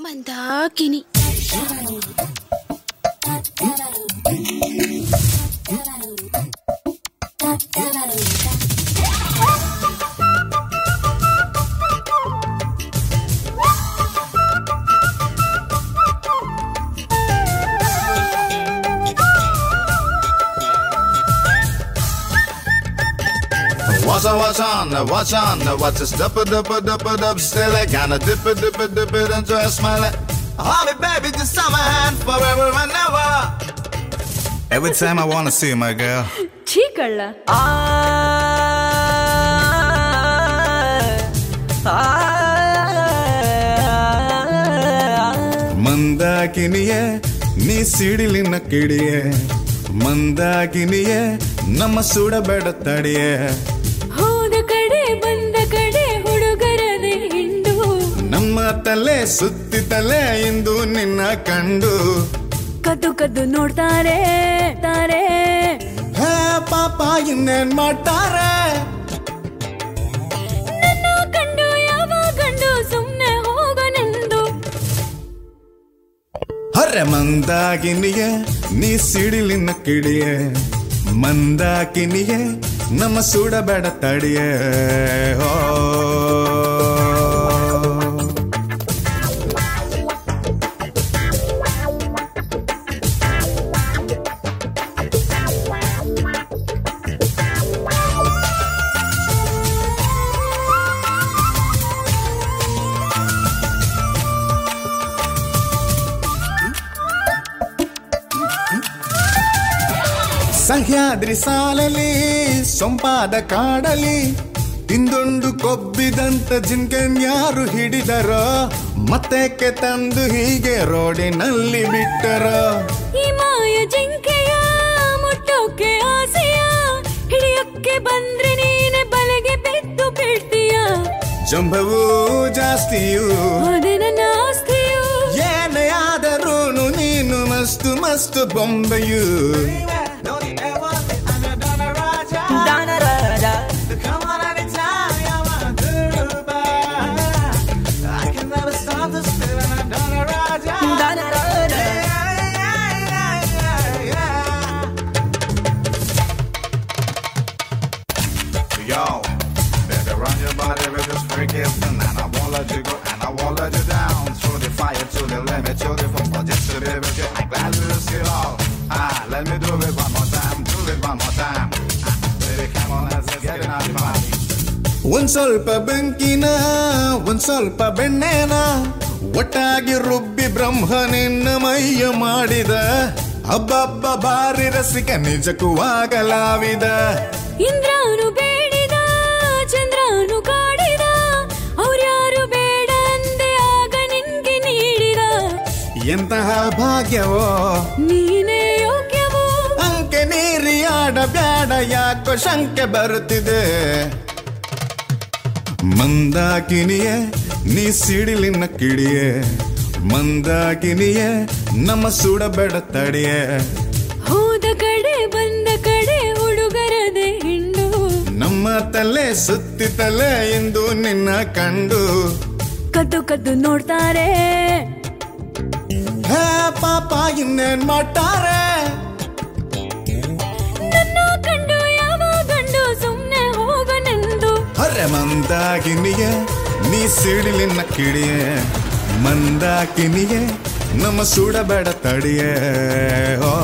Mandakini. Watch on, watch us dip it, still I gonna dip it and just smile it. Hold me baby, just summer hand forever and ever. Every time I wanna see my girl. ಚೀಕಳ್ಳ ಮಂದಾಕಿನಿಯೇ ನೀ ಸಿಡಿಲಿನ ಕಿಡಿಯೇ, ಮಂದಾಕಿನಿಯೇ ನಮ್ಮ ಸುಡಬೇಡ ತಡಿಯೇ. ಹೋದ ಕಡೆ ಬಂದ ಕಡೆ ಹುಡುಗರದೆ ಹಿಂಡು, ನಮ್ಮ ತಲೆ ಸುತ್ತಿತಲೆ ಇಂದು ನಿನ್ನ ಕಂಡು. ಕದ್ದು ಕದ್ದು ನೋಡ್ತಾರೆ ತಾರೆ, ಹೇ ಪಾಪ ಇನ್ನೇನ್ ಮಾಡ್ತಾರೆ. ನನ್ನ ಕಂಡು ಯಾವ ಗಂಡು ಸುಮ್ನೆ ಹೋಗನೆಂದು. ಹರ್ರೆ ಮಂದಾಕಿನಿಯೇ ನೀ ಸಿಡಿಲಿನ ಕಿಡಿಯೇ, ಮಂದಾಕಿನಿಯೇ ನಮ್ಮ ಸುಡಬೇಡ ತಡಿಯೇ. ಓ ಸಹ್ಯಾದ್ರಿ ಸಾಲಲಿ ಸೊಂಪಾದ ಕಾಡಲಿ ತಿಂದುಂಡು ಕೊಬ್ಬಿದಂತ ಜಿಂಕೆನ್ ಯಾರು ಹಿಡಿದರೋ, ಮತ್ತೆಕ್ಕೆ ತಂದು ಹೀಗೆ ರೋಡಿನಲ್ಲಿ ಬಿಟ್ಟರೋ. ಈ ಮಾಯ ಜಿಂಕೆಯ ಮುಟ್ಟೋಕೆ ಆಸೆಯ, ಹಿಡಿಯೋಕ್ಕೆ ಬಂದ್ರೆ ನೀನೆ ಬಲೆಗೆ ಬಿದ್ದು ಬೀಳ್ತೀಯ. ಜಂಬವೂ ಜಾಸ್ತಿಯೂ ಅದೇ ನನ್ನ ಆಸ್ತಿಯು, ಏನೇ ಆದರೂನು ನೀನು ಮಸ್ತು ಮಸ್ತು ಬೊಂಬೆಯು. Yo, better run your body with this freak and I won't let you go and I won't let you down. Through the fire to the limit, to the phone, just to be with you. I'm glad to risk it all. Let me do it one more time, do it one more time. Baby, come on, let's get it out of my body. ಒಂದ್ ಸ್ವಲ್ಪ ಬೆಂಕಿನ ಒಂದ್ ಸ್ವಲ್ಪ ಬೆಣ್ಣೆನ ಒಟ್ಟಾಗಿ ರುಬ್ಬಿ ಬ್ರಹ್ಮ ನಿನ್ನ ಮೈಯ ಮಾಡಿದ. ಹಬ್ಬಬ್ಬ ಬಾರಿ ರಸಿಕ ನಿಜಕ್ಕೂ ಆಗಲಾವಿದ. ಇಂದ್ರನು ಬೇಡಿದ ಚಂದ್ರನು ಕಾಡಿದ, ಅವ್ರ್ಯಾರು ಬೇಡ ಅಂದೆ ಆಗ ನಿನ್ಗೆ ನೀಡಿದ. ಎಂತಹ ಭಾಗ್ಯವೋ ನೀನೇ ಯೋಗ್ಯವೋ, ಅಂಕೆ ನೀರಿ ಆಡ ಬ್ಯಾಡ ಯಾಕೋ ಶಂಕೆ ಬರುತ್ತಿದೆ. ಮಂದಾಕಿನಿಯೇ ನೀ ಸಿಡಿಲಿನ ಕಿಡಿಯೇ, ಮಂದಾಕಿನಿಯೇ ನಮ್ಮ ಸುಡಬೇಡ ತಡಿಯೇ. ಹೋದ ಕಡೆ ಬಂದ ಕಡೆ ಹುಡುಗರದೆ ಹಿಂಡು, ನಮ್ಮ ತಲೆ ಸುತ್ತಿತಲೆ ಇಂದು ನಿನ್ನ ಕಂಡು. ಕದ್ದು ಕದ್ದು ನೋಡ್ತಾರೆ, ಹೇ ಪಾಪ ಇನ್ನೇನ್ ಮಾಡ್ತಾರೆ. ನನ್ನ ಕಂಡು ಯಾವ ಗಂಡು ಸುಮ್ನೆ ಹೋಗನೆಂದು. ಹರ್ರೆ ಮಂದಾಕಿನಿಯೇ ನೀ ಸಿಡಿಲಿನ ಕಿಡಿಯೇ, ಮಂದಾಕಿನಿಯೇ ನಮ್ಮ ಸುಡಬೇಡ ತಡಿಯೇ. ಓ